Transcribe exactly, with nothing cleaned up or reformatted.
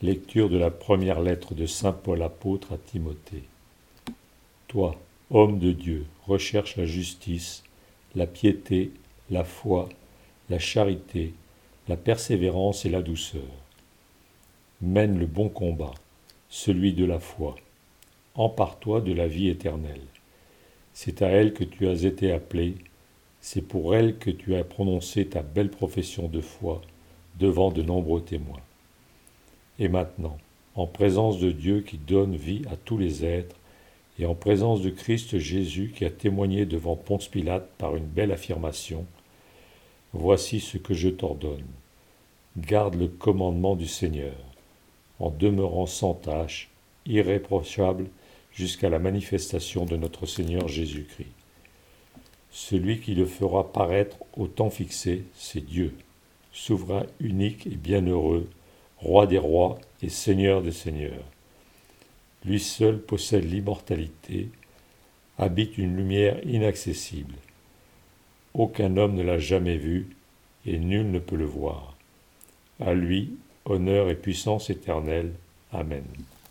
Lecture de la première lettre de saint Paul apôtre à Timothée. Toi, homme de Dieu, recherche la justice, la piété, la foi, la charité, la persévérance et la douceur. Mène le bon combat, celui de la foi. Empare-toi de la vie éternelle. C'est à elle que tu as été appelé, c'est pour elle que tu as prononcé ta belle profession de foi devant de nombreux témoins. Et maintenant, en présence de Dieu qui donne vie à tous les êtres, et en présence de Christ Jésus qui a témoigné devant Ponce Pilate par une belle affirmation, voici ce que je t'ordonne. Garde le commandement du Seigneur, en demeurant sans tache, irréprochable, jusqu'à la manifestation de notre Seigneur Jésus-Christ. Celui qui le fera paraître au temps fixé, c'est Dieu, souverain unique et bienheureux, Roi des rois et Seigneur des seigneurs. Lui seul possède l'immortalité, habite une lumière inaccessible. Aucun homme ne l'a jamais vu, et nul ne peut le voir. À lui, honneur et puissance éternelle. Amen.